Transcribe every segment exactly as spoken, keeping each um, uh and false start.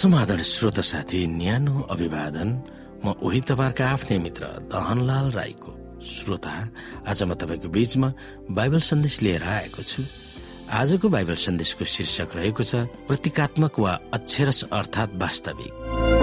समाधान श्रोता साथी, न्यानो अभिवादन। म उही तपाईहरुका आफ्नै मित्र दहनलाल राईको। श्रोता, आज म तपाईको बीचमा बाइबल सन्देश लिएर आएको छु। आजको बाइबल सन्देशको शीर्षक रहेको छ प्रतीकात्मक वा अक्षरस अर्थात वास्तविक।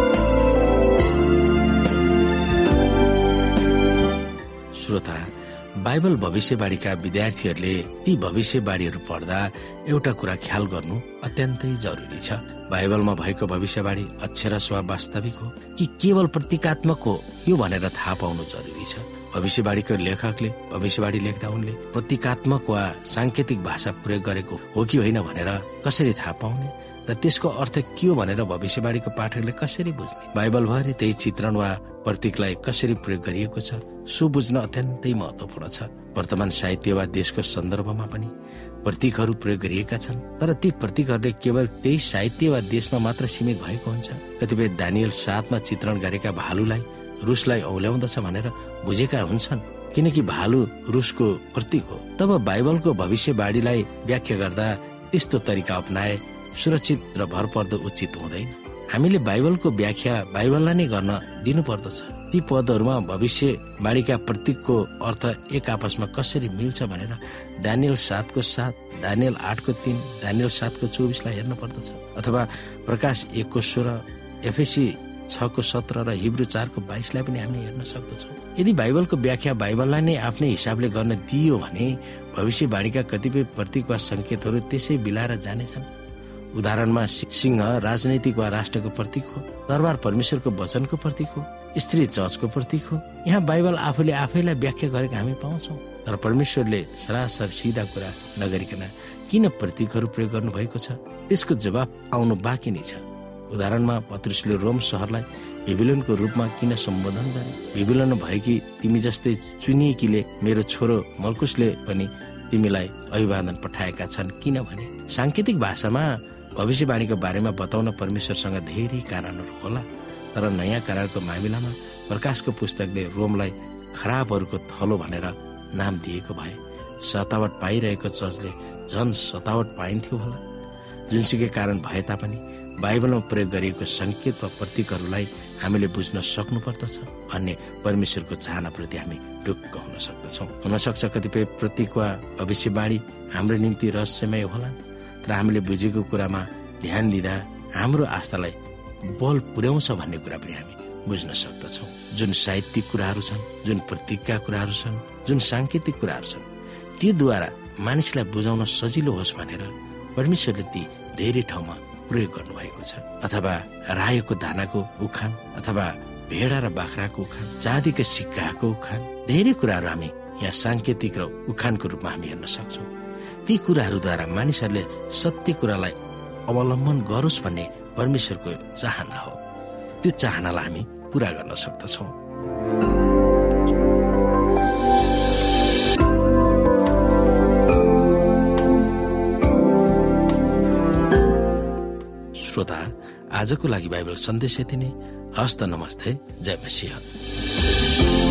श्रोता, बाइबल भविष्यवाणीका विद्यार्थीहरूले ती भविष्यवाणीहरू पढ्दा एउटा कुरा ख्याल गर्नु अत्यन्तै जरुरी छ। बाइबलमा भएको भविष्यवाणी अक्षरस वा वास्तविक हो कि केवल प्रतीकात्मक हो, यो भनेर थाहा पाउनु जरुरी छ। भविष्यवाणीको लेखकले भविष्यवाणी लेख्दा उनले प्रतीकात्मक वा सांकेतिक भाषा प्रयोग गरेको हो कि होइन भनेर कसरी थाहा पाउने र त्यसको अर्थ के हो भनेर भविष्यवाणीको पाठकले कसरी बुझ्ने? बाइबलभरि त्यही चित्रण वा प्रतीकलाई कसरी प्रयोग गरिएको छ, सो बुझ्न अत्यन्तै महत्वपूर्ण छ। वर्तमान साहित्य वा देशको सन्दर्भमा पनि प्रतीकहरू प्रयोग गरिएका छन्, तर ती प्रतीकहरूले केवल त्यही साहित्य वा देशमा मात्र सीमित भएको हुन्छ। कतिपय दानियल सातमा चित्रण गरेका भालुलाई रुसलाई औल्याउँदछ भनेर बुझेका हुन्छन्, किनकि भालु रुसको प्रतीक हो। तब बाइबलको भविष्यवाणीलाई व्याख्या गर्दा त्यस्तो तरिका अपनाए सुरक्षित र भरपर्दो उचित हुँदैन। हामीले बाइबलको व्याख्या बाइबललाई नै गर्न दिनु पर्दछ। ती पदहरूमा भविष्यवाणीका प्रतीकको अर्थ एक आपसमा कसरी मिल्छ भनेर दानियल सातको सात, दानियल आठको तीन, दानियल सातको चौबिसलाई हेर्न पर्दछ, अथवा प्रकाश एकको सोह्र, एफएसी छको सत्र र हिब्रू चारको बाइसलाई पनि हामी हेर्न सक्दछौँ। यदि बाइबलको व्याख्या बाइबललाई नै आफ्नै हिसाबले गर्न दिइयो भने भविष्यवाणीका कतिपय प्रतीक वा संकेतहरू त्यसै बिलाएर जानेछन्। उदाहरणमा सिंह राजनैतिक वा राष्ट्रको प्रतीक हो, दरबार परमेश्वरको वचनको प्रतीक हो, स्त्री चर्चको प्रतीक हो। यहाँ बाइबल आफूले आफैलाई व्याख्या गरेको हामी पाउँछौँ, तर परमेश्वरले सरासर सिधा कुरा नगरिकन किन प्रतीकहरू प्रयोग गर्नु भएको छ, त्यसको जवाब आउनु बाँकी नै छ। उदाहरणमा पत्रुसले रोम शहरलाई बेबिलोनको रूपमा किन सम्बोधन गरे? बेबिलोन भएकी तिमी जस्तै चुनिएकीले मेरो छोरो मल्कुसले पनि तिमीलाई अभिवादन पठाएका छन् किनभने। सांकेतिक भाषामा भविष्यवाणीको बारेमा बताउन परमेश्वरसँग धेरै कारणहरू होला, तर नयाँ करारको मामिलामा प्रकाशको पुस्तकले रोमलाई खराबहरूको थलो भनेर नाम दिएको भए सतावट पाइरहेको चर्चले झन सतावट पाइन्थ्यो होला। जुनसुकै कारण भए तापनि बाइबलमा प्रयोग गरिएको संकेत वा प्रतीकहरूलाई हामीले बुझ्न सक्नुपर्दछ भन्ने परमेश्वरको चाहनाप्रति हामी ढुक्क हुन सक्दछौँ। हुनसक्छ कतिपय प्रतीक वा भविष्यवाणी हाम्रो निम्ति रहस्यमय होला, तर हामीले बुझेको कुरामा ध्यान दिँदा हाम्रो आस्थालाई बल पुर्याउँछ भन्ने कुरा पनि हामी बुझ्न सक्दछौँ। जुन साहित्यिक कुराहरू छन्, जुन प्रतीकका कुराहरू छन्, जुन सांकेतिक कुराहरू छन्, तीद्वारा मानिसलाई बुझाउन सजिलो होस् भनेर परमेश्वरले ती धेरै ठाउँमा प्रयोग गर्नुभएको छ। अथवा रायोको दानाको उखान, अथवा भेडा र बाख्राको उखान, चाँदीको सिक्काको उखान, धेरै कुराहरू हामी यहाँ सांकेतिक र उखानको रूपमा हामी हेर्न सक्छौँ। ती कुराहरूद्वारा मानिसहरूले सत्य कुरालाई अवलम्बन गरोस् भन्ने परमेश्वरको चाहना हो। त्यो चाहनालाई हामी पूरा गर्न सक्दछौँ। श्रोता, आजको लागि बाइबल सन्देश यति नै। हस्त नमस्ते, जय मसीह।